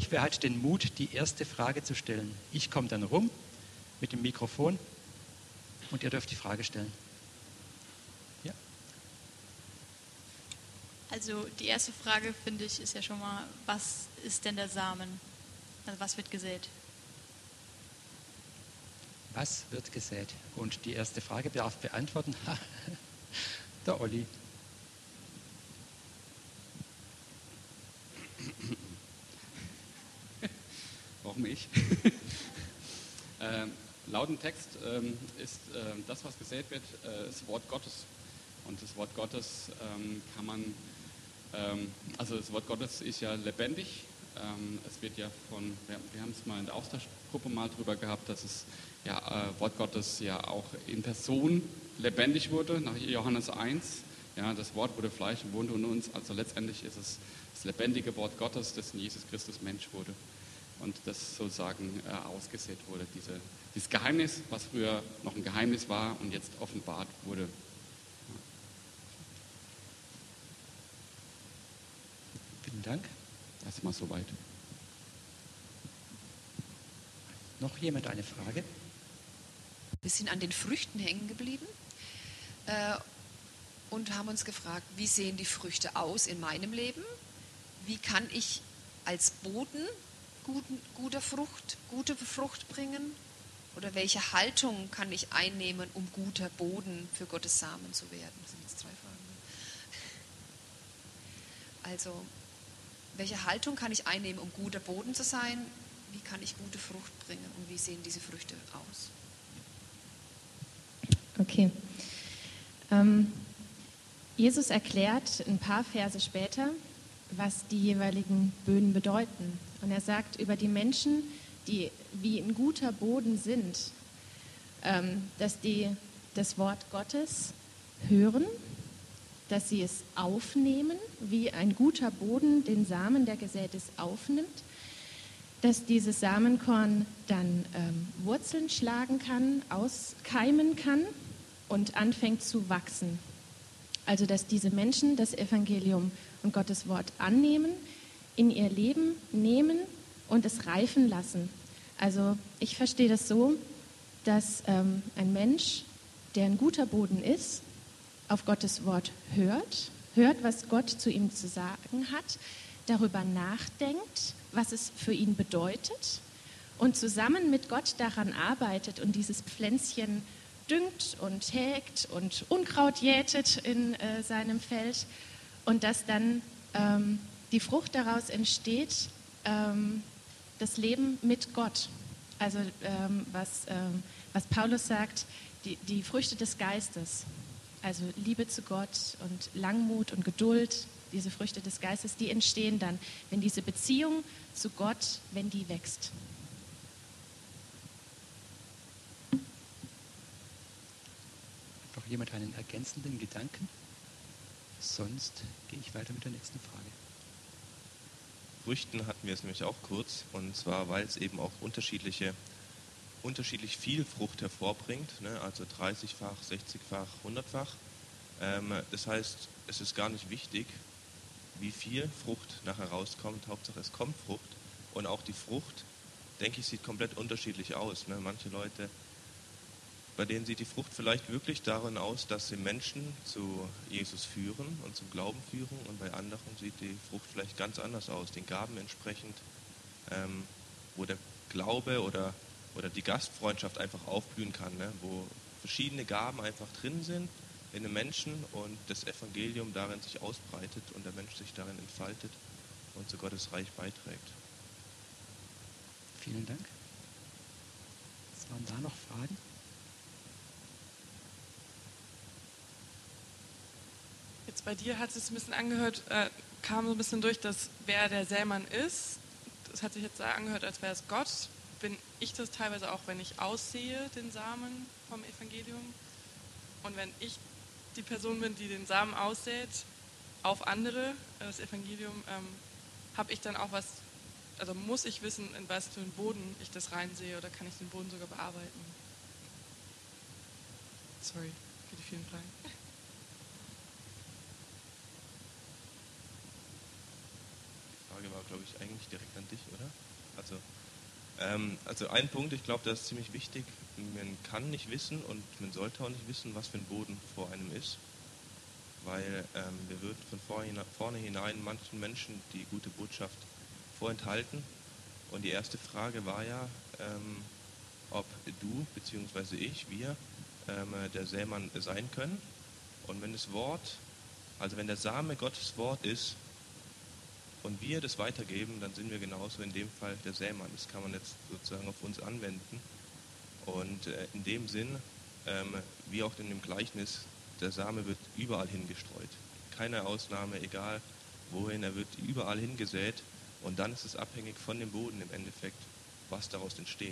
Und wer hat den Mut, die erste Frage zu stellen? Ich komme dann rum mit dem Mikrofon und ihr dürft die Frage stellen. Ja. Also die erste Frage, finde ich, ist ja schon mal, was ist denn der Samen? Also was wird gesät? Was wird gesät? Und die erste Frage darf beantworten der Olli. Warum ich? Laut dem Text ist das, was gesät wird, das Wort Gottes. Und das Wort Gottes kann man, also das Wort Gottes ist ja lebendig. Es wird ja wir haben es mal in der Austauschgruppe mal drüber gehabt, dass es Wort Gottes ja auch in Person lebendig wurde, nach Johannes 1. Ja, das Wort wurde Fleisch und wohnte unter uns. Also letztendlich ist es das lebendige Wort Gottes, das in Jesus Christus Mensch wurde. Und das sozusagen ausgesät wurde. Dieses Geheimnis, was früher noch ein Geheimnis war und jetzt offenbart wurde. Vielen Dank. Erstmal soweit. Noch jemand eine Frage? Wir sind an den Früchten hängen geblieben und haben uns gefragt, wie sehen die Früchte aus in meinem Leben? Wie kann ich als Boden gute Frucht bringen? Oder welche Haltung kann ich einnehmen, um guter Boden für Gottes Samen zu werden? Das sind jetzt 3 Fragen. Also, welche Haltung kann ich einnehmen, um guter Boden zu sein? Wie kann ich gute Frucht bringen und wie sehen diese Früchte aus? Okay. Jesus erklärt ein paar Verse später, was die jeweiligen Böden bedeuten. Und er sagt über die Menschen, die wie ein guter Boden sind, dass die das Wort Gottes hören, dass sie es aufnehmen, wie ein guter Boden den Samen, der gesät ist, aufnimmt, dass dieses Samenkorn dann Wurzeln schlagen kann, auskeimen kann und anfängt zu wachsen. Also dass diese Menschen das Evangelium und Gottes Wort annehmen, in ihr Leben nehmen und es reifen lassen. Also ich verstehe das so, dass ein Mensch, der ein guter Boden ist, auf Gottes Wort hört, was Gott zu ihm zu sagen hat, darüber nachdenkt, was es für ihn bedeutet und zusammen mit Gott daran arbeitet und dieses Pflänzchen düngt und hegt und Unkraut jätet in seinem Feld und dass dann die Frucht daraus entsteht, das Leben mit Gott. Also was Paulus sagt, die Früchte des Geistes, also Liebe zu Gott und Langmut und Geduld, diese Früchte des Geistes, die entstehen dann, wenn diese Beziehung zu Gott, wenn die wächst. Hat noch jemand einen ergänzenden Gedanken? Sonst gehe ich weiter mit der nächsten Frage. Früchten hatten wir es nämlich auch kurz, und zwar, weil es eben auch unterschiedlich viel Frucht hervorbringt, ne? Also 30-fach, 60-fach, 100-fach. Das heißt, es ist gar nicht wichtig, wie viel Frucht nachher rauskommt. Hauptsache es kommt Frucht. Und auch die Frucht, denke ich, sieht komplett unterschiedlich aus. Ne? Manche Leute, bei denen sieht die Frucht vielleicht wirklich darin aus, dass sie Menschen zu Jesus führen und zum Glauben führen. Und bei anderen sieht die Frucht vielleicht ganz anders aus, den Gaben entsprechend, wo der Glaube oder die Gastfreundschaft einfach aufblühen kann, ne? Wo verschiedene Gaben einfach drin sind in einem Menschen und das Evangelium darin sich ausbreitet und der Mensch sich darin entfaltet und zu Gottes Reich beiträgt. Vielen Dank. Was waren da noch Fragen? Jetzt bei dir hat es sich ein bisschen angehört, kam so ein bisschen durch, dass wer der Sämann ist. Das hat sich jetzt angehört, als wäre es Gott. Bin ich das teilweise auch, wenn ich aussehe, den Samen vom Evangelium? Und wenn ich die Person bin, die den Samen aussät auf andere, das Evangelium, habe ich dann auch was, also muss ich wissen, in was für einen Boden ich das reinsehe oder kann ich den Boden sogar bearbeiten? Sorry für die vielen Fragen. Die Frage war, glaube ich, eigentlich direkt an dich, oder? Also ein Punkt, ich glaube, das ist ziemlich wichtig. Man kann nicht wissen und man sollte auch nicht wissen, was für ein Boden vor einem ist. Weil wir wird von vornherein manchen Menschen die gute Botschaft vorenthalten. Und die erste Frage war ja, ob du bzw. wir der Sämann sein können. Und wenn das Wort, also wenn der Same Gottes Wort ist und wir das weitergeben, dann sind wir genauso in dem Fall der Sämann. Das kann man jetzt sozusagen auf uns anwenden. Und in dem Sinn, wie auch in dem Gleichnis, der Same wird überall hingestreut. Keine Ausnahme, egal wohin, er wird überall hingesät. Und dann ist es abhängig von dem Boden im Endeffekt, was daraus entsteht.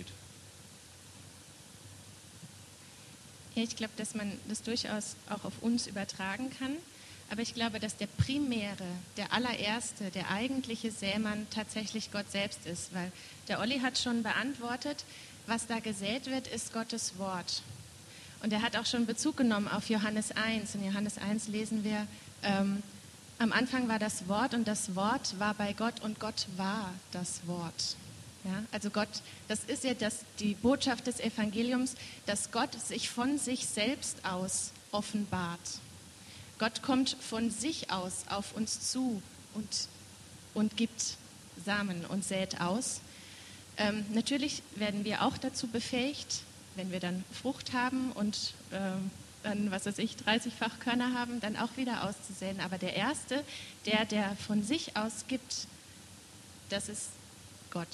Ja, ich glaube, dass man das durchaus auch auf uns übertragen kann. Aber ich glaube, dass der primäre, der allererste, der eigentliche Sämann tatsächlich Gott selbst ist. Weil der Olli hat schon beantwortet, was da gesät wird, ist Gottes Wort. Und er hat auch schon Bezug genommen auf Johannes 1. In Johannes 1 lesen wir, am Anfang war das Wort und das Wort war bei Gott und Gott war das Wort. Ja, also Gott, das ist ja die Botschaft des Evangeliums, dass Gott sich von sich selbst aus offenbart. Gott kommt von sich aus auf uns zu und gibt Samen und sät aus. Natürlich werden wir auch dazu befähigt, wenn wir dann Frucht haben und dann, 30-fach Körner haben, dann auch wieder auszusäen. Aber der Erste, der von sich aus gibt, das ist Gott.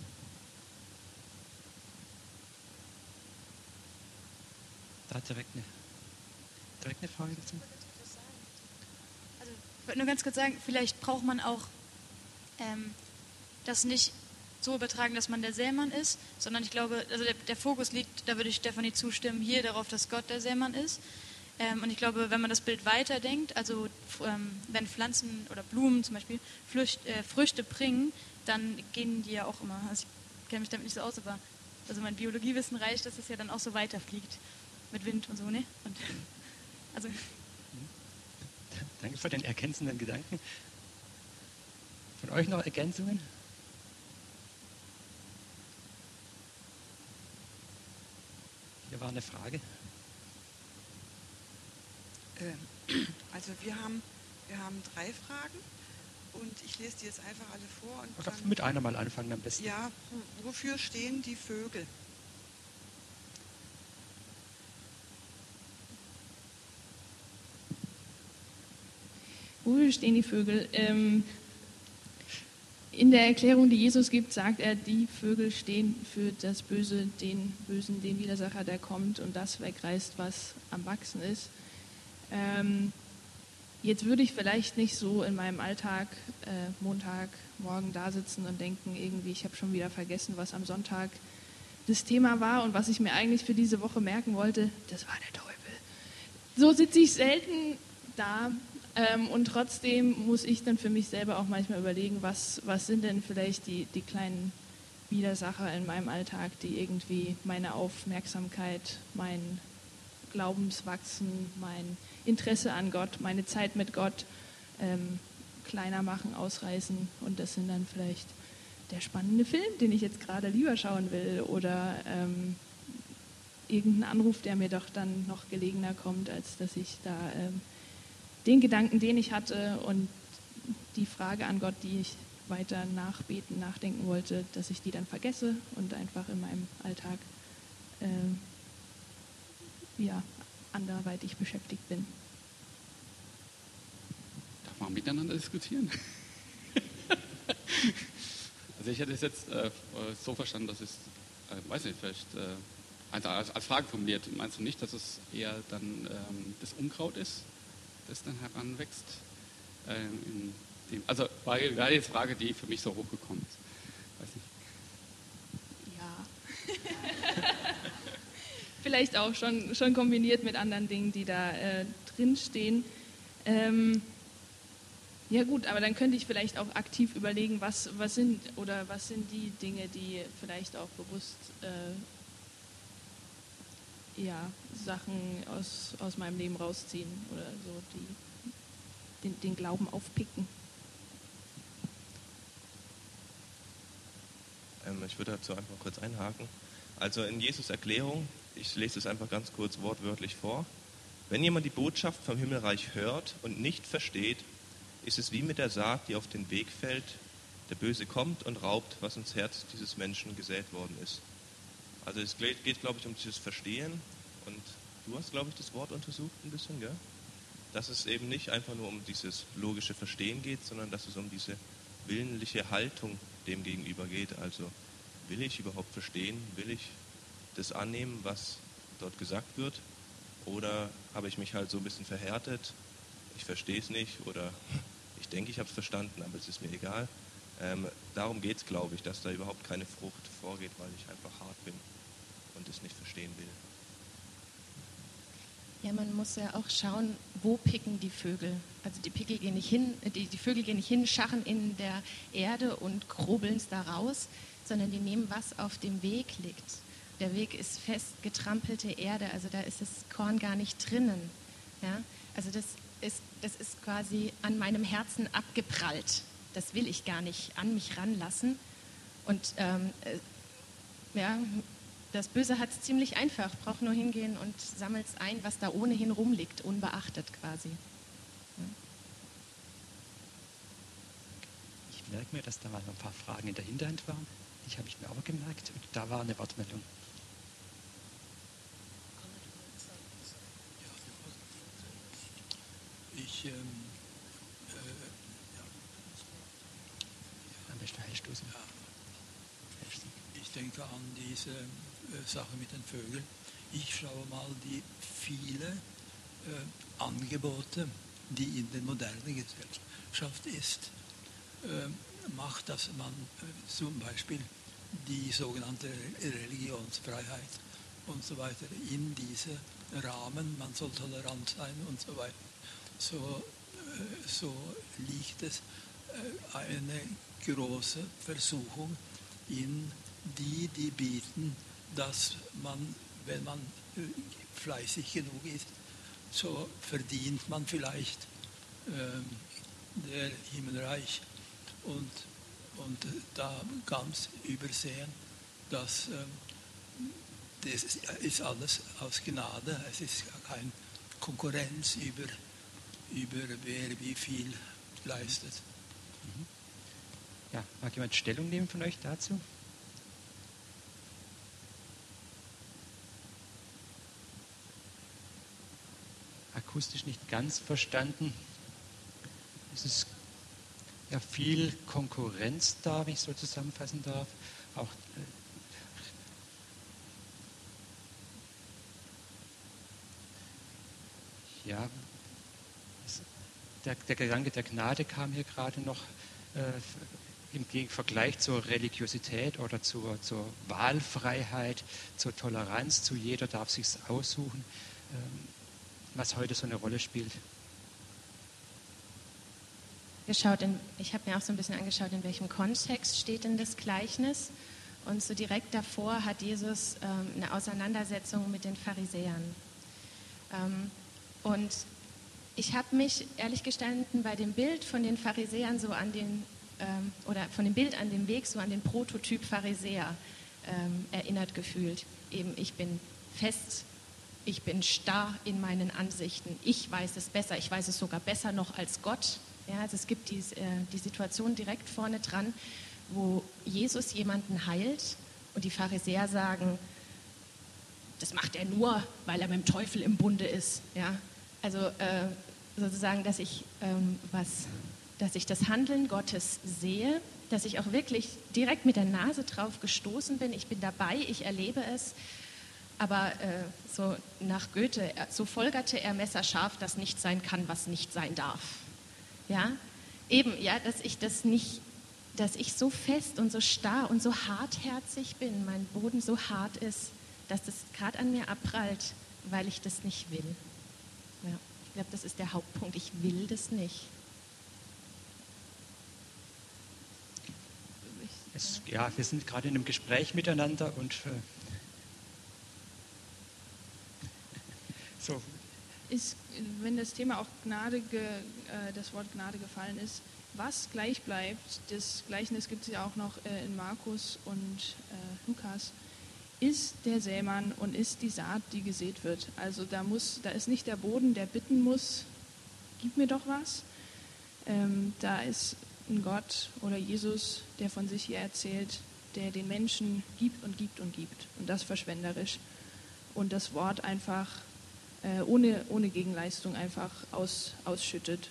Da direkt eine Frage dazu. Also, ich wollte nur ganz kurz sagen, vielleicht braucht man auch das nicht so übertragen, dass man der Sämann ist, sondern ich glaube, also der Fokus liegt, da würde ich Stefanie zustimmen, hier darauf, dass Gott der Sämann ist. Und ich glaube, wenn man das Bild weiterdenkt, also wenn Pflanzen oder Blumen zum Beispiel Früchte bringen, dann gehen die ja auch immer, also ich kenne mich damit nicht so aus, aber also mein Biologiewissen reicht, dass es ja dann auch so weiterfliegt mit Wind und so, ne? Und, also Danke für den ergänzenden Gedanken. Von euch noch Ergänzungen? Hier war eine Frage. Also wir haben 3 Fragen und ich lese die jetzt einfach alle vor. Und Oder dann, mit einer mal anfangen am besten. ja, wofür stehen die Vögel? Wofür stehen die Vögel? In der Erklärung, die Jesus gibt, sagt er, die Vögel stehen für das Böse, den Bösen, den Widersacher, der kommt und das wegreißt, was am Wachsen ist. Jetzt würde ich vielleicht nicht so in meinem Alltag Montagmorgen da sitzen und denken, irgendwie, ich habe schon wieder vergessen, was am Sonntag das Thema war und was ich mir eigentlich für diese Woche merken wollte, das war der Teufel. So sitze ich selten da. Und trotzdem muss ich dann für mich selber auch manchmal überlegen, was sind denn vielleicht die kleinen Widersacher in meinem Alltag, die irgendwie meine Aufmerksamkeit, mein Glaubenswachsen, mein Interesse an Gott, meine Zeit mit Gott kleiner machen, ausreißen. Und das sind dann vielleicht der spannende Film, den ich jetzt gerade lieber schauen will oder irgendein Anruf, der mir doch dann noch gelegener kommt, als dass ich da den Gedanken, den ich hatte und die Frage an Gott, die ich weiter nachdenken wollte, dass ich die dann vergesse und einfach in meinem Alltag anderweitig beschäftigt bin. Darf man miteinander diskutieren? Also ich hätte es jetzt so verstanden, dass es, weiß nicht, vielleicht als Frage formuliert. Meinst du nicht, dass es eher dann das Unkraut ist, das dann heranwächst? Also war jetzt eine Frage, die für mich so hochgekommen ist. Weiß nicht. Ja. Vielleicht auch schon kombiniert mit anderen Dingen, die da drin stehen. Ja gut, aber dann könnte ich vielleicht auch aktiv überlegen, was sind die Dinge, die vielleicht auch bewusst Sachen aus meinem Leben rausziehen oder so, die den Glauben aufpicken. Ich würde dazu einfach kurz einhaken. Also in Jesus' Erklärung, ich lese es einfach ganz kurz wortwörtlich vor. Wenn jemand die Botschaft vom Himmelreich hört und nicht versteht, ist es wie mit der Saat, die auf den Weg fällt. Der Böse kommt und raubt, was ins Herz dieses Menschen gesät worden ist. Also es geht, glaube ich, um dieses Verstehen. Und du hast, glaube ich, das Wort untersucht ein bisschen, gell? Dass es eben nicht einfach nur um dieses logische Verstehen geht, sondern dass es um diese willentliche Haltung dem gegenüber geht. Also will ich überhaupt verstehen? Will ich das annehmen, was dort gesagt wird? Oder habe ich mich halt so ein bisschen verhärtet? Ich verstehe es nicht oder ich denke, ich habe es verstanden, aber es ist mir egal. Darum geht es, glaube ich, dass da überhaupt keine Frucht vorgeht, weil ich einfach hart bin und es nicht verstehen will. Ja, man muss ja auch schauen, wo picken die Vögel. Also die Vögel gehen nicht hin, scharren in der Erde und grobeln es da raus, sondern die nehmen, was auf dem Weg liegt. Der Weg ist fest getrampelte Erde, also da ist das Korn gar nicht drinnen. Ja? Also das ist quasi an meinem Herzen abgeprallt. Das will ich gar nicht an mich ranlassen. Und das Böse hat es ziemlich einfach, braucht nur hingehen und sammelt es ein, was da ohnehin rumliegt, unbeachtet quasi. Ja. Ich merke mir, dass da mal ein paar Fragen in der Hinterhand waren. Die habe ich mir auch gemerkt und da war eine Wortmeldung. Am besten Heilstoßen. Ich denke an diese Sache mit den Vögeln. Ich schaue mal die viele Angebote, die in der modernen Gesellschaft ist, macht, dass man zum Beispiel die sogenannte Religionsfreiheit und so weiter in diese Rahmen, man soll tolerant sein und so weiter. So liegt es eine große Versuchung in die bieten, dass man, wenn man fleißig genug ist, so verdient man vielleicht der Himmelreich und da ganz übersehen, dass das ist alles aus Gnade, es ist keine Konkurrenz über wer wie viel leistet. Ja, mag jemand Stellung nehmen von euch dazu? Akustisch nicht ganz verstanden. Es ist ja viel Konkurrenz da, wenn ich so zusammenfassen darf. Auch ja, der Gedanke der Gnade kam hier gerade noch im Vergleich zur Religiosität oder zur Wahlfreiheit, zur Toleranz, zu jeder darf sich's aussuchen, was heute so eine Rolle spielt. Ich habe mir auch so ein bisschen angeschaut, in welchem Kontext steht denn das Gleichnis. Und so direkt davor hat Jesus eine Auseinandersetzung mit den Pharisäern. Und ich habe mich ehrlich gestanden bei dem Bild von den Pharisäern so an den, oder von dem Bild an dem Weg so an den Prototyp Pharisäer erinnert gefühlt. Eben, ich bin fest, ich bin starr in meinen Ansichten, ich weiß es besser, ich weiß es sogar besser noch als Gott. Ja, also es gibt die Situation direkt vorne dran, wo Jesus jemanden heilt und die Pharisäer sagen, das macht er nur, weil er mit dem Teufel im Bunde ist. Ja? Also sozusagen, dass ich das Handeln Gottes sehe, dass ich auch wirklich direkt mit der Nase drauf gestoßen bin. Ich bin dabei, ich erlebe es. Aber so nach Goethe, so folgerte er messerscharf, dass nicht sein kann, was nicht sein darf. Ja, eben, ja, dass ich so fest und so starr und so hartherzig bin, mein Boden so hart ist, dass das gerade an mir abprallt, weil ich das nicht will. Ja, ich glaube, das ist der Hauptpunkt. Ich will das nicht. Wir sind gerade in einem Gespräch miteinander und wenn das Thema auch Gnade, das Wort Gnade gefallen ist, was gleich bleibt, das Gleichnis gibt es ja auch noch in Markus und Lukas, ist der Sämann und ist die Saat, die gesät wird. Also da ist nicht der Boden, der bitten muss, gib mir doch was. Da ist ein Gott oder Jesus, der von sich hier erzählt, der den Menschen gibt und gibt und gibt. Und das verschwenderisch. Und das Wort einfach ohne Gegenleistung einfach ausschüttet.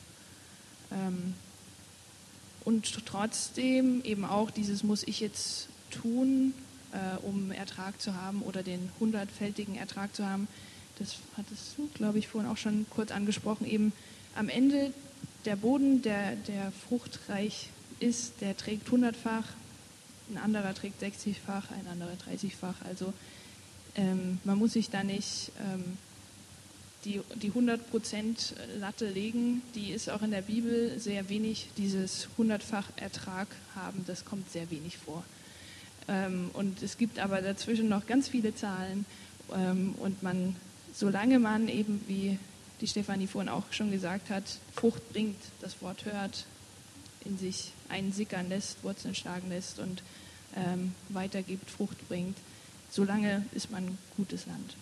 Und trotzdem eben auch dieses muss ich jetzt tun, um Ertrag zu haben oder den 100-fältigen Ertrag zu haben. Das hattest du, glaube ich, vorhin auch schon kurz angesprochen. Eben am Ende der Boden, der fruchtreich ist, der trägt 100-fach, ein anderer trägt 60-fach, ein anderer 30-fach. Also man muss sich da nicht die 100% Latte legen, die ist auch in der Bibel sehr wenig, dieses 100-fach Ertrag haben, das kommt sehr wenig vor. Und es gibt aber dazwischen noch ganz viele Zahlen und solange man eben, wie die Stefanie vorhin auch schon gesagt hat, Frucht bringt, das Wort hört, in sich einsickern lässt, Wurzeln schlagen lässt und weitergibt, Frucht bringt, solange ist man ein gutes Land.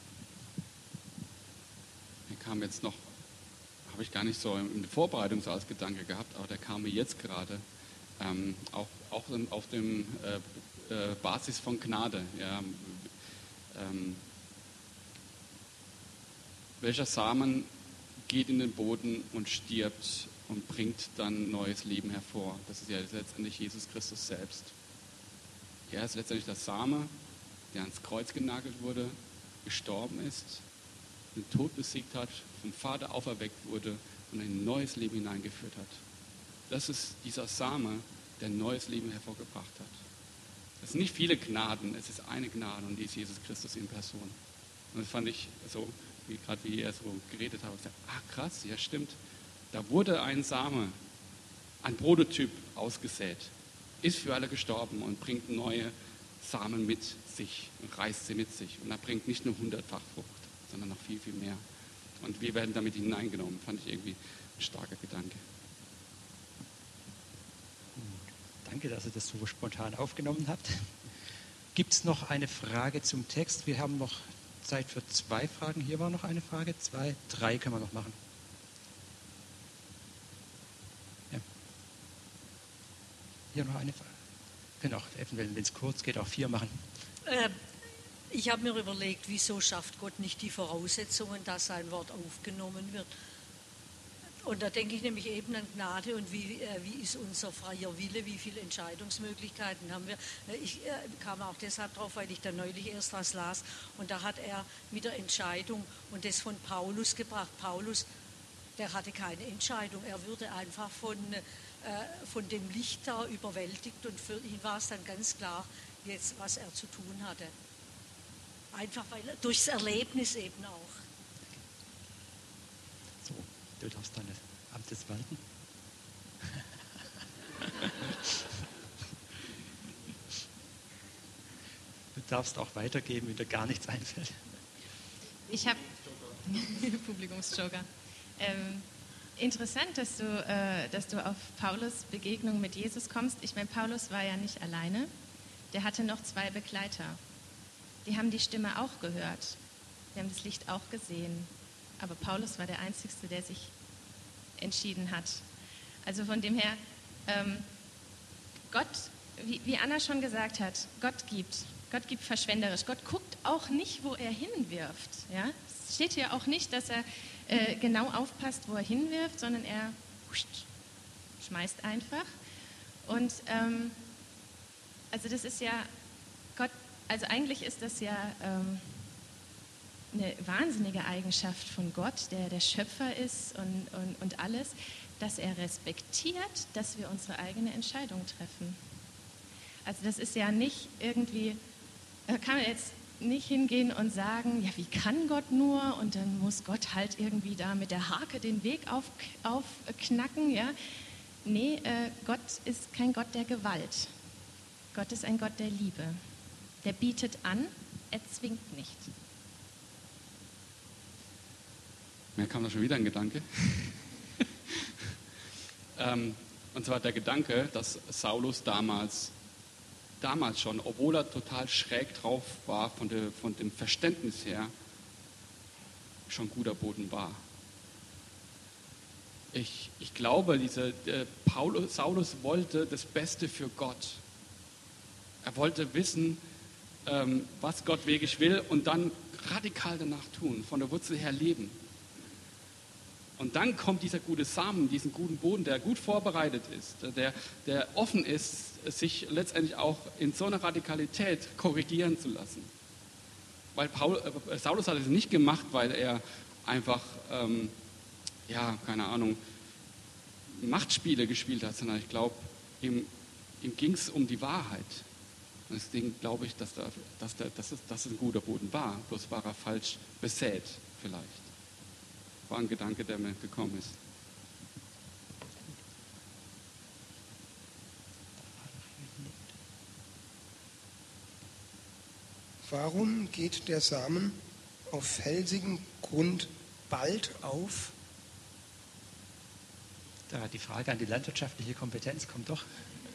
Mir kam jetzt noch, habe ich gar nicht so in der Vorbereitung so als Gedanke gehabt, aber der kam mir jetzt gerade, auch auf dem Basis von Gnade. Ja, welcher Samen geht in den Boden und stirbt und bringt dann neues Leben hervor? Das ist ja letztendlich Jesus Christus selbst. Er ist letztendlich der Same, der ans Kreuz genagelt wurde, gestorben ist, den Tod besiegt hat, vom Vater auferweckt wurde und in ein neues Leben hineingeführt hat. Das ist dieser Same, der neues Leben hervorgebracht hat. Es sind nicht viele Gnaden, es ist eine Gnade und die ist Jesus Christus in Person. Und das fand ich so, wie er so geredet hat, und gesagt, krass, ja stimmt. Da wurde ein Same, ein Prototyp ausgesät, ist für alle gestorben und bringt neue Samen mit sich und reißt sie mit sich. Und er bringt nicht nur 100-fach Frucht, sondern noch viel, viel mehr. Und wir werden damit hineingenommen. Fand ich irgendwie ein starker Gedanke. Danke, dass ihr das so spontan aufgenommen habt. Gibt es noch eine Frage zum Text? Wir haben noch Zeit für 2 Fragen. Hier war noch eine Frage. 2, 3 können wir noch machen. Ja. Hier noch eine Frage. Wir können auch, wenn es kurz geht, auch 4 machen. Ich habe mir überlegt, wieso schafft Gott nicht die Voraussetzungen, dass sein Wort aufgenommen wird? Und da denke ich nämlich eben an Gnade und wie ist unser freier Wille, wie viele Entscheidungsmöglichkeiten haben wir. Ich kam auch deshalb drauf, weil ich da neulich erst was las und da hat er mit der Entscheidung und das von Paulus gebracht. Paulus, der hatte keine Entscheidung, er wurde einfach von dem Licht da überwältigt und für ihn war es dann ganz klar, jetzt was er zu tun hatte. Einfach durchs Erlebnis eben auch. So, du darfst deines Amtes walten. Du darfst auch weitergeben, wenn dir gar nichts einfällt. Ich habe Publikumsjoker. Interessant, dass du auf Paulus' Begegnung mit Jesus kommst. Ich meine, Paulus war ja nicht alleine. Der hatte noch 2 Begleiter. Die haben die Stimme auch gehört. Die haben das Licht auch gesehen. Aber Paulus war der Einzige, der sich entschieden hat. Also von dem her, Gott, wie Anna schon gesagt hat, Gott gibt verschwenderisch. Gott guckt auch nicht, wo er hinwirft. Ja? Es steht hier auch nicht, dass er genau aufpasst, wo er hinwirft, sondern er schmeißt einfach. Und also das ist ja Gott, also eigentlich ist das ja eine wahnsinnige Eigenschaft von Gott, der Schöpfer ist und alles, dass er respektiert, dass wir unsere eigene Entscheidung treffen. Also das ist ja nicht irgendwie, da kann man jetzt nicht hingehen und sagen, ja, wie kann Gott nur? Und dann muss Gott halt irgendwie da mit der Hake den Weg aufknacken. Ja? Nee, Gott ist kein Gott der Gewalt. Gott ist ein Gott der Liebe. Der bietet an, er zwingt nicht. Mir kam da schon wieder ein Gedanke. Und zwar der Gedanke, dass Saulus damals schon, obwohl er total schräg drauf war, von dem Verständnis her, schon guter Boden war. Ich glaube, Saulus wollte das Beste für Gott. Er wollte wissen, was Gott wirklich will und dann radikal danach tun, von der Wurzel her leben. Und dann kommt dieser gute Samen, diesen guten Boden, der gut vorbereitet ist, der offen ist, sich letztendlich auch in so einer Radikalität korrigieren zu lassen. Weil Saulus hat es nicht gemacht, weil er einfach, keine Ahnung, Machtspiele gespielt hat, sondern ich glaube, ihm ging es um die Wahrheit. Und deswegen glaube ich, dass es ein guter Boden war, bloß war er falsch besät vielleicht. War ein Gedanke, der mir gekommen ist. Warum geht der Samen auf felsigem Grund bald auf? Da die Frage an die landwirtschaftliche Kompetenz kommt doch.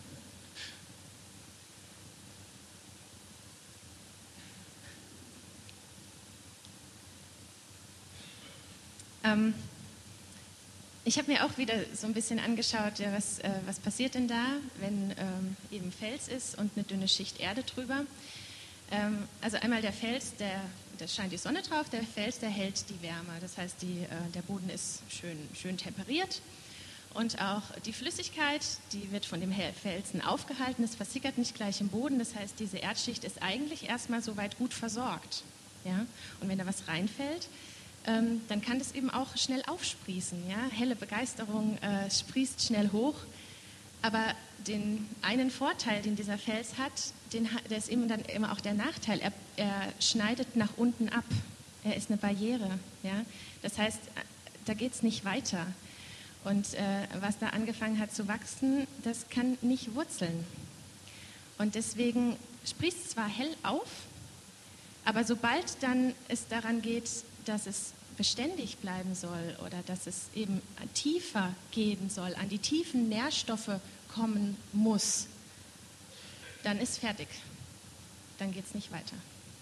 Ich habe mir auch wieder so ein bisschen angeschaut, ja, was passiert denn da, wenn eben Fels ist und eine dünne Schicht Erde drüber. Also einmal der Fels, da scheint die Sonne drauf, der Fels, der hält die Wärme. Das heißt, der Boden ist schön temperiert. Und auch die Flüssigkeit, die wird von dem Felsen aufgehalten, es versickert nicht gleich im Boden. Das heißt, diese Erdschicht ist eigentlich erstmal soweit gut versorgt. Ja? Und wenn da was reinfällt, dann kann das eben auch schnell aufsprießen. Ja? Helle Begeisterung sprießt schnell hoch. Aber den einen Vorteil, den dieser Fels hat, der ist eben dann immer auch der Nachteil. Er schneidet nach unten ab. Er ist eine Barriere. Ja? Das heißt, da geht es nicht weiter. Und was da angefangen hat zu wachsen, das kann nicht wurzeln. Und deswegen sprießt es zwar hell auf, aber sobald dann es daran geht, dass es beständig bleiben soll oder dass es eben tiefer gehen soll, an die tiefen Nährstoffe kommen muss, dann ist fertig. Dann geht es nicht weiter.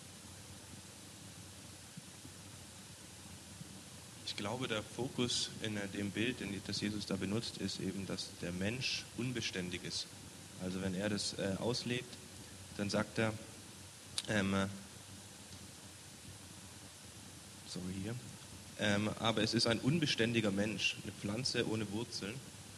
Ich glaube, der Fokus in dem Bild, das Jesus da benutzt, ist eben, dass der Mensch unbeständig ist. Also wenn er das auslegt, dann sagt er, aber es ist ein unbeständiger Mensch, eine Pflanze ohne Wurzeln.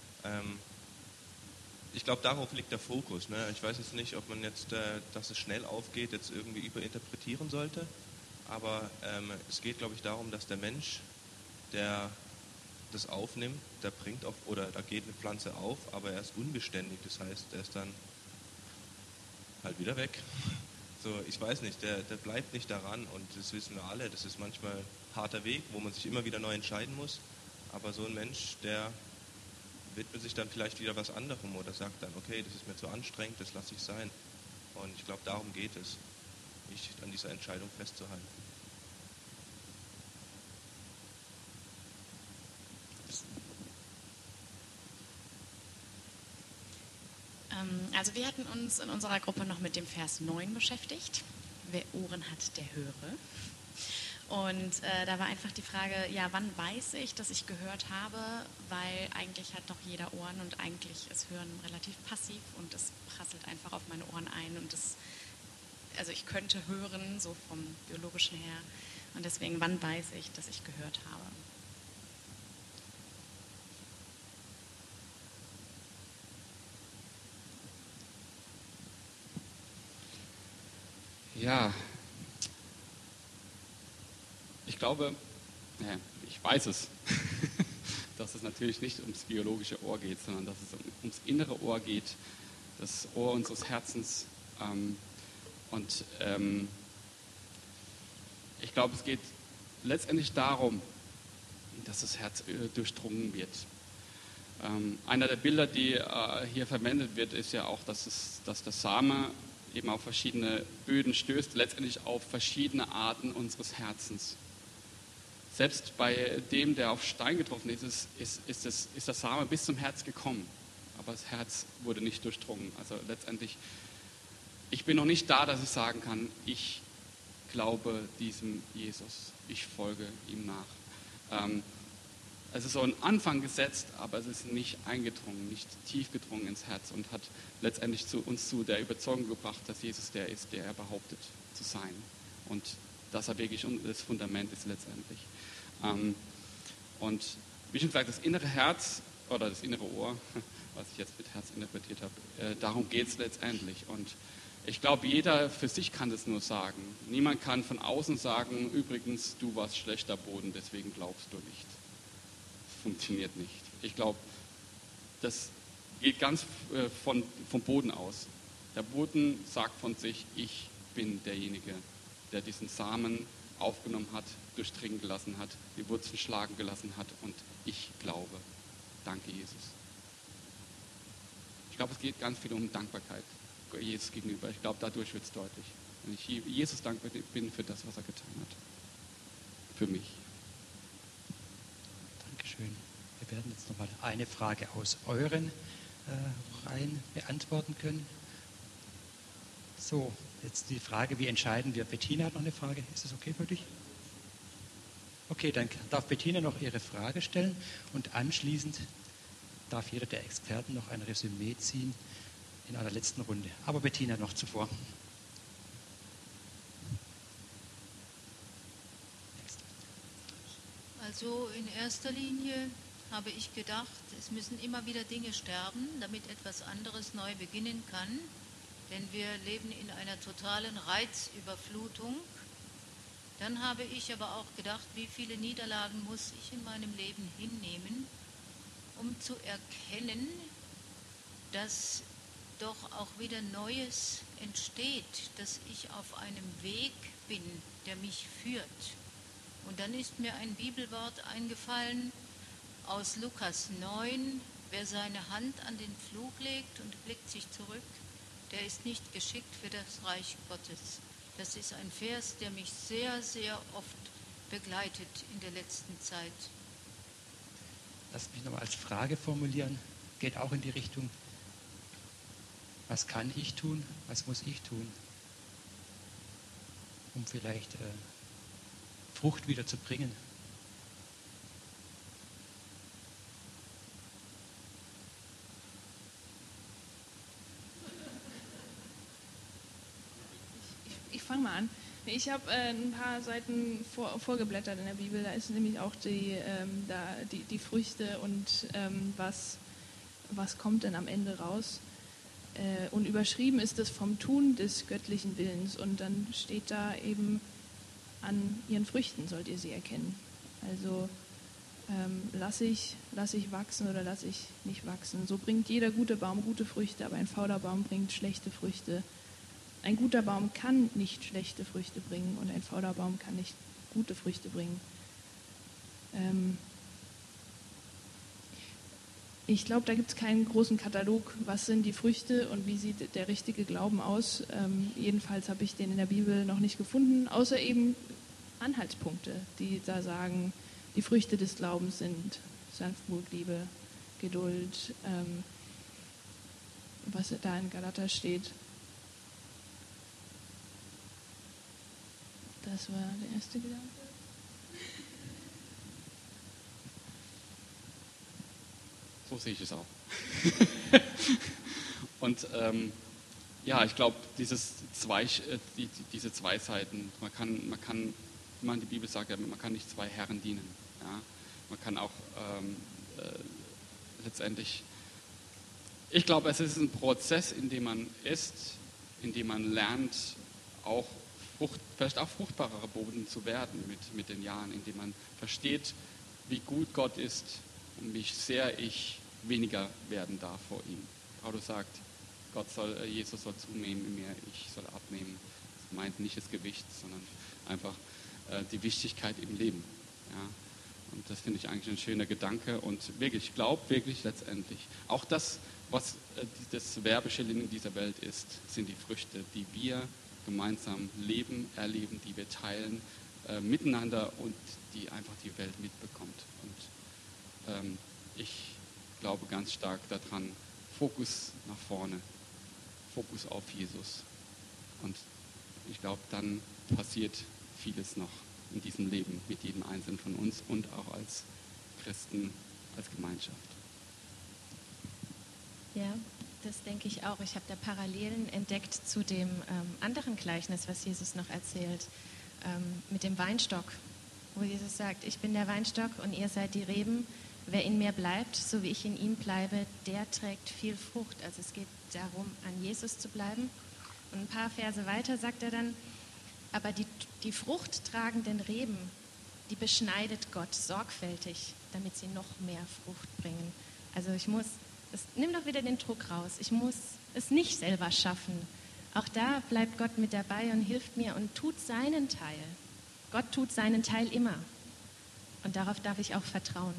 Ich glaube, darauf liegt der Fokus. Ne? Ich weiß jetzt nicht, ob man jetzt, dass es schnell aufgeht, jetzt irgendwie überinterpretieren sollte. Aber es geht, glaube ich, darum, dass der Mensch, der das aufnimmt, da geht eine Pflanze auf, aber er ist unbeständig. Das heißt, er ist dann halt wieder weg. So, ich weiß nicht, der bleibt nicht daran und das wissen wir alle. Das ist manchmal ein harter Weg, wo man sich immer wieder neu entscheiden muss. Aber so ein Mensch, der widmet sich dann vielleicht wieder was anderem oder sagt dann, okay, das ist mir zu anstrengend, das lasse ich sein. Und ich glaube, darum geht es, nicht an dieser Entscheidung festzuhalten. Also wir hatten uns in unserer Gruppe noch mit dem Vers 9 beschäftigt. Wer Ohren hat, der höre. Und da war einfach die Frage, ja, wann weiß ich, dass ich gehört habe? Weil eigentlich hat doch jeder Ohren und eigentlich ist Hören relativ passiv und es prasselt einfach auf meine Ohren ein. Und also ich könnte hören, so vom Biologischen her. Und deswegen, wann weiß ich, dass ich gehört habe? Ja, ich glaube, ich weiß es, dass es natürlich nicht ums biologische Ohr geht, sondern dass es ums innere Ohr geht, das Ohr unseres Herzens. Ich glaube, es geht letztendlich darum, dass das Herz durchdrungen wird. Einer der Bilder, die hier verwendet wird, ist ja auch, dass der Same eben auf verschiedene Böden stößt, letztendlich auf verschiedene Arten unseres Herzens. Selbst bei dem, der auf Stein getroffen ist, ist der Same bis zum Herz gekommen. aber das Herz wurde nicht durchdrungen. Also letztendlich, ich bin noch nicht da, dass ich sagen kann, ich glaube diesem Jesus, ich folge ihm nach. Es ist so ein Anfang gesetzt, aber es ist nicht eingedrungen, nicht tief gedrungen ins Herz und hat letztendlich uns zu der Überzeugung gebracht, dass Jesus der ist, der er behauptet zu sein. Und dass er wirklich das Fundament ist letztendlich. Und wie schon gesagt, das innere Herz oder das innere Ohr, was ich jetzt mit Herz interpretiert habe, darum geht es letztendlich. Und ich glaube, jeder für sich kann das nur sagen. Niemand kann von außen sagen, übrigens, du warst schlechter Boden, deswegen glaubst du nicht. Funktioniert nicht. Ich glaube, das geht ganz vom Boden aus. Der Boden sagt von sich, ich bin derjenige, der diesen Samen aufgenommen hat, durchdringen gelassen hat, die Wurzeln schlagen gelassen hat und ich glaube. Danke, Jesus. Ich glaube, es geht ganz viel um Dankbarkeit Jesus gegenüber. Ich glaube, dadurch wird es deutlich. Wenn ich Jesus dankbar bin für das, was er getan hat. Für mich. Dankeschön. Wir werden jetzt nochmal eine Frage aus euren Reihen beantworten können. So, jetzt die Frage, wie entscheiden wir? Bettina hat noch eine Frage. Ist das okay für dich? Okay, dann darf Bettina noch ihre Frage stellen und anschließend darf jeder der Experten noch ein Resümee ziehen in einer letzten Runde. Aber Bettina noch zuvor. Also in erster Linie habe ich gedacht, es müssen immer wieder Dinge sterben, damit etwas anderes neu beginnen kann. Denn wir leben in einer totalen Reizüberflutung. Dann habe ich aber auch gedacht, wie viele Niederlagen muss ich in meinem Leben hinnehmen, um zu erkennen, dass doch auch wieder Neues entsteht, dass ich auf einem Weg bin, der mich führt. Und dann ist mir ein Bibelwort eingefallen aus Lukas 9, wer seine Hand an den Pflug legt und blickt sich zurück, der ist nicht geschickt für das Reich Gottes. Das ist ein Vers, der mich sehr, sehr oft begleitet in der letzten Zeit. Lass mich nochmal als Frage formulieren, geht auch in die Richtung, was kann ich tun, was muss ich tun, um vielleicht Frucht wieder zu bringen. Ich fange mal an. Ich habe ein paar Seiten vorgeblättert in der Bibel. Da ist nämlich auch die Früchte und was kommt denn am Ende raus. Und überschrieben ist es vom Tun des göttlichen Willens. Und dann steht da eben, an ihren Früchten sollt ihr sie erkennen. Also lasse ich wachsen oder lasse ich nicht wachsen. So bringt jeder gute Baum gute Früchte, aber ein fauler Baum bringt schlechte Früchte. Ein guter Baum kann nicht schlechte Früchte bringen und ein fauler Baum kann nicht gute Früchte bringen. Ich glaube, da gibt es keinen großen Katalog, was sind die Früchte und wie sieht der richtige Glauben aus. Jedenfalls habe ich den in der Bibel noch nicht gefunden, außer eben Anhaltspunkte, die da sagen, die Früchte des Glaubens sind Sanftmut, Liebe, Geduld, was da in Galater steht. Das war der erste Gedanke. So sehe ich es auch. Und ja, ich glaube, diese zwei Seiten, die Bibel sagt ja, man kann nicht zwei Herren dienen. Ja? Man kann auch letztendlich, ich glaube, es ist ein Prozess, in dem man ist, in dem man lernt, auch vielleicht auch fruchtbarer Boden zu werden mit den Jahren, indem man versteht, wie gut Gott ist und wie sehr ich weniger werden darf vor ihm. Paulus sagt, Jesus soll zunehmen in mir, ich soll abnehmen. Das meint nicht das Gewicht, sondern einfach die Wichtigkeit im Leben. Ja? Und das finde ich eigentlich ein schöner Gedanke und wirklich, ich glaube wirklich letztendlich, auch das, was das Werbeschild in dieser Welt ist, sind die Früchte, die wir gemeinsam leben, erleben, die wir teilen miteinander und die einfach die Welt mitbekommt. Und ich glaube ganz stark daran, Fokus nach vorne, Fokus auf Jesus. Und ich glaube, dann passiert vieles noch in diesem Leben mit jedem Einzelnen von uns und auch als Christen, als Gemeinschaft. Ja, das denke ich auch. Ich habe da Parallelen entdeckt zu dem anderen Gleichnis, was Jesus noch erzählt, mit dem Weinstock, wo Jesus sagt, ich bin der Weinstock und ihr seid die Reben. Wer in mir bleibt, so wie ich in ihm bleibe, der trägt viel Frucht. Also es geht darum, an Jesus zu bleiben. Und ein paar Verse weiter sagt er dann, aber die fruchttragenden Reben, die beschneidet Gott sorgfältig, damit sie noch mehr Frucht bringen. Also nimm doch wieder den Druck raus. Ich muss es nicht selber schaffen. Auch da bleibt Gott mit dabei und hilft mir und tut seinen Teil. Gott tut seinen Teil immer. Und darauf darf ich auch vertrauen.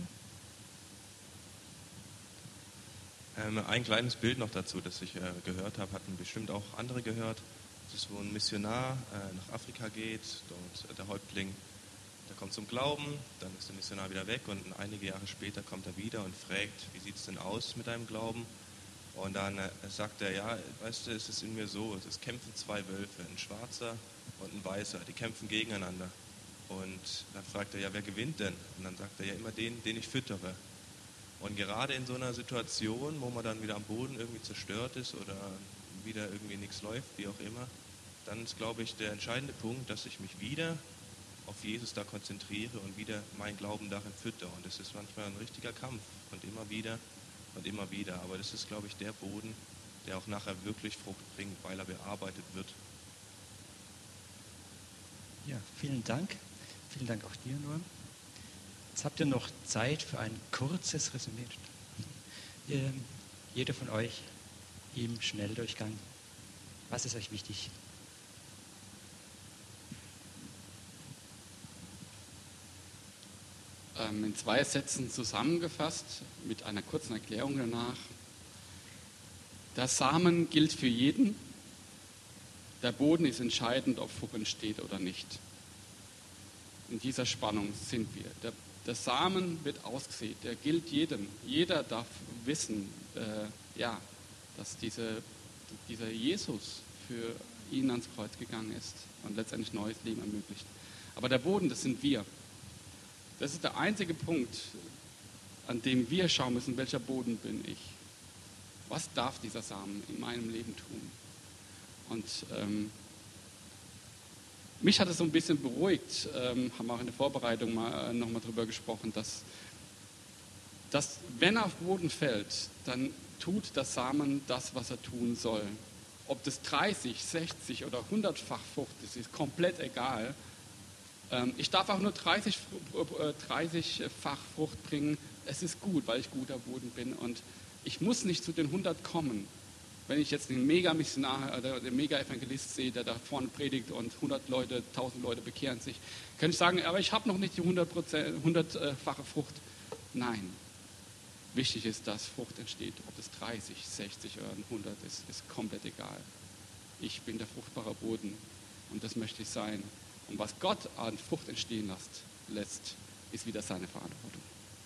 Ein kleines Bild noch dazu, das ich gehört habe, hatten bestimmt auch andere gehört. Das ist, wo ein Missionar nach Afrika geht, dort der Häuptling, der kommt zum Glauben, dann ist der Missionar wieder weg und einige Jahre später kommt er wieder und fragt, wie sieht es denn aus mit deinem Glauben? Und dann sagt er, ja, weißt du, es ist in mir so, es kämpfen zwei Wölfe, ein Schwarzer und ein Weißer, die kämpfen gegeneinander. Und dann fragt er, ja, wer gewinnt denn? Und dann sagt er, ja, immer den ich füttere. Und gerade in so einer Situation, wo man dann wieder am Boden irgendwie zerstört ist oder wieder irgendwie nichts läuft, wie auch immer, dann ist, glaube ich, der entscheidende Punkt, dass ich mich wieder auf Jesus da konzentriere und wieder meinen Glauben darin fütter. Und es ist manchmal ein richtiger Kampf und immer wieder. Aber das ist, glaube ich, der Boden, der auch nachher wirklich Frucht bringt, weil er bearbeitet wird. Ja, vielen Dank. Vielen Dank auch dir, Noam. Jetzt habt ihr noch Zeit für ein kurzes Resümee. Jeder von euch im Schnelldurchgang. Was ist euch wichtig? In 2 Sätzen zusammengefasst, mit einer kurzen Erklärung danach. Der Samen gilt für jeden. Der Boden ist entscheidend, ob Frucht entsteht oder nicht. In dieser Spannung sind wir. Der Samen wird ausgesät, der gilt jedem. Jeder darf wissen, dass dieser Jesus für ihn ans Kreuz gegangen ist und letztendlich neues Leben ermöglicht. Aber der Boden, das sind wir. Das ist der einzige Punkt, an dem wir schauen müssen, welcher Boden bin ich? Was darf dieser Samen in meinem Leben tun? Und mich hat es so ein bisschen beruhigt, haben auch in der Vorbereitung nochmal drüber gesprochen, dass wenn er auf Boden fällt, dann tut der Samen das, was er tun soll. Ob das 30, 60 oder 100-fach Frucht ist, ist komplett egal. Ich darf auch nur 30-fach Frucht bringen. Es ist gut, weil ich guter Boden bin und ich muss nicht zu den 100 kommen. Wenn ich jetzt den Mega-Missionar oder den Mega-Evangelist sehe, der da vorne predigt und 100 Leute, 1000 Leute bekehren sich, kann ich sagen, aber ich habe noch nicht die 100-fache Frucht. Nein. Wichtig ist, dass Frucht entsteht. Ob das 30, 60 oder 100 ist, ist komplett egal. Ich bin der fruchtbare Boden und das möchte ich sein. Und was Gott an Frucht entstehen lässt, ist wieder seine Verantwortung.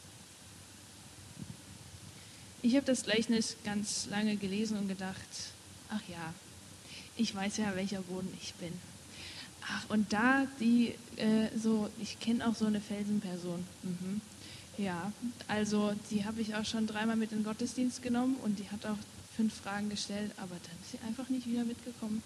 Ich habe das Gleichnis ganz lange gelesen und gedacht, ach ja, ich weiß ja, welcher Boden ich bin. Ach, und da ich kenne auch so eine Felsenperson. Mhm. Ja, also die habe ich auch schon 3-mal mit in den Gottesdienst genommen und die hat auch 5 Fragen gestellt, aber dann ist sie einfach nicht wieder mitgekommen.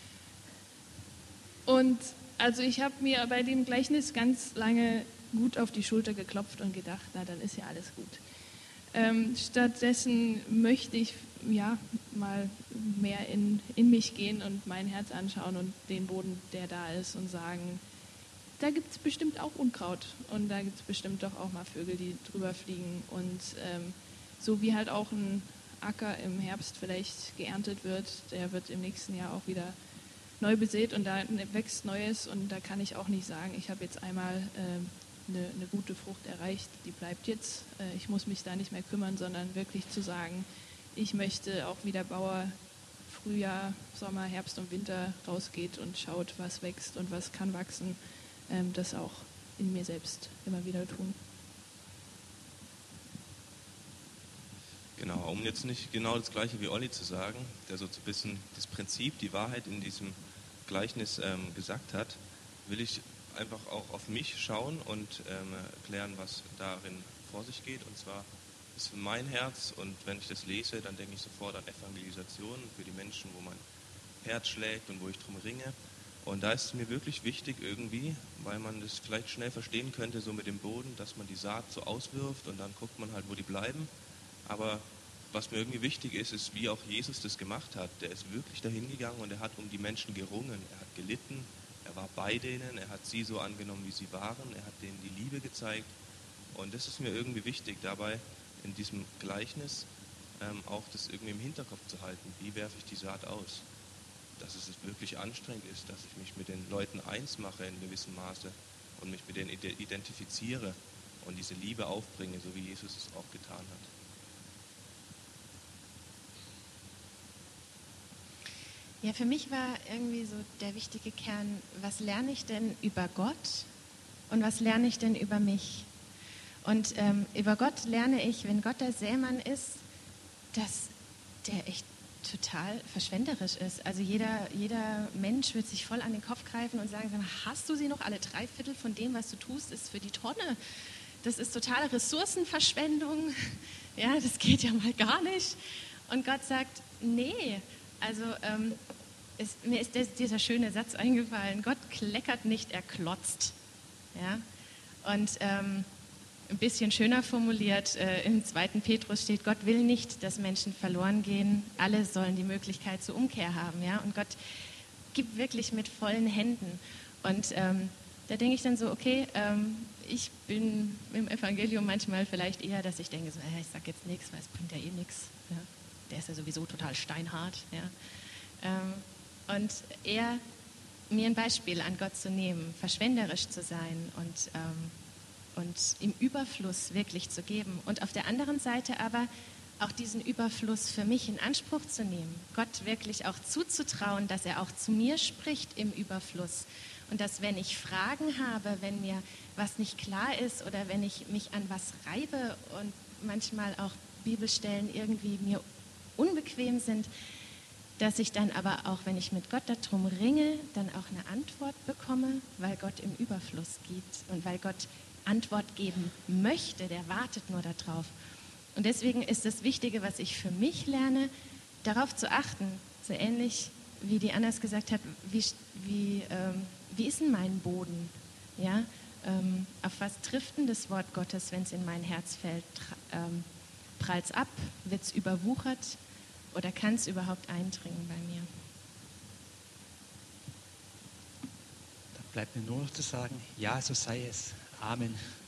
Und also ich habe mir bei dem Gleichnis ganz lange gut auf die Schulter geklopft und gedacht, na dann ist ja alles gut. Stattdessen möchte ich mal mehr in mich gehen und mein Herz anschauen und den Boden, der da ist und sagen, da gibt es bestimmt auch Unkraut und da gibt es bestimmt doch auch mal Vögel, die drüber fliegen und so wie halt auch ein Acker im Herbst vielleicht geerntet wird, der wird im nächsten Jahr auch wieder neu besät und da wächst Neues und da kann ich auch nicht sagen, ich habe jetzt einmal eine gute Frucht erreicht, die bleibt jetzt. Ich muss mich da nicht mehr kümmern, sondern wirklich zu sagen, ich möchte auch wie der Bauer Frühjahr, Sommer, Herbst und Winter rausgeht und schaut, was wächst und was kann wachsen, das auch in mir selbst immer wieder tun. Genau, um jetzt nicht genau das Gleiche wie Olli zu sagen, der so ein bisschen das Prinzip, die Wahrheit in diesem Gleichnis gesagt hat, will ich einfach auch auf mich schauen und klären, was darin vor sich geht. Und zwar ist für mein Herz, und wenn ich das lese, dann denke ich sofort an Evangelisation für die Menschen, wo mein Herz schlägt und wo ich drum ringe. Und da ist es mir wirklich wichtig irgendwie, weil man das vielleicht schnell verstehen könnte, so mit dem Boden, dass man die Saat so auswirft und dann guckt man halt, wo die bleiben. Aber was mir irgendwie wichtig ist, ist, wie auch Jesus das gemacht hat. Der ist wirklich dahin gegangen und er hat um die Menschen gerungen. Er hat gelitten, er war bei denen, er hat sie so angenommen, wie sie waren, er hat denen die Liebe gezeigt. Und das ist mir irgendwie wichtig, dabei in diesem Gleichnis auch das irgendwie im Hinterkopf zu halten. Wie werfe ich die Saat aus? Dass es wirklich anstrengend ist, dass ich mich mit den Leuten eins mache in gewissem Maße und mich mit denen identifiziere und diese Liebe aufbringe, so wie Jesus es auch getan hat. Ja, für mich war irgendwie so der wichtige Kern, was lerne ich denn über Gott und was lerne ich denn über mich? Und über Gott lerne ich, wenn Gott der Sämann ist, dass der echt total verschwenderisch ist. Also jeder Mensch wird sich voll an den Kopf greifen und sagen, hast du sie noch? Alle 3/4 von dem, was du tust, ist für die Tonne. Das ist totale Ressourcenverschwendung. Ja, das geht ja mal gar nicht. Und Gott sagt, nee, also mir ist dieser schöne Satz eingefallen, Gott kleckert nicht, er klotzt. Ja? Und ein bisschen schöner formuliert, im 2. Petrus steht, Gott will nicht, dass Menschen verloren gehen, alle sollen die Möglichkeit zur Umkehr haben. Ja? Und Gott gibt wirklich mit vollen Händen. Und da denke ich dann so, okay, ich bin im Evangelium manchmal vielleicht eher, dass ich denke, so, ich sage jetzt nichts, weil es bringt ja eh nichts. Ja? Der ist ja sowieso total steinhart. Ja? Und eher mir ein Beispiel an Gott zu nehmen, verschwenderisch zu sein und im Überfluss wirklich zu geben. Und auf der anderen Seite aber auch diesen Überfluss für mich in Anspruch zu nehmen. Gott wirklich auch zuzutrauen, dass er auch zu mir spricht im Überfluss. Und dass, wenn ich Fragen habe, wenn mir was nicht klar ist oder wenn ich mich an was reibe und manchmal auch Bibelstellen irgendwie mir unbequem sind, dass ich dann aber auch, wenn ich mit Gott darum ringe, dann auch eine Antwort bekomme, weil Gott im Überfluss gibt und weil Gott Antwort geben möchte, der wartet nur darauf. Und deswegen ist das Wichtige, was ich für mich lerne, darauf zu achten, so ähnlich wie die Annas gesagt hat, wie ist denn mein Boden? Ja? Auf was trifft denn das Wort Gottes, wenn es in mein Herz fällt? Prallt es ab? Wird es überwuchert? Oder kann es überhaupt eindringen bei mir? Da bleibt mir nur noch zu sagen, ja, so sei es. Amen.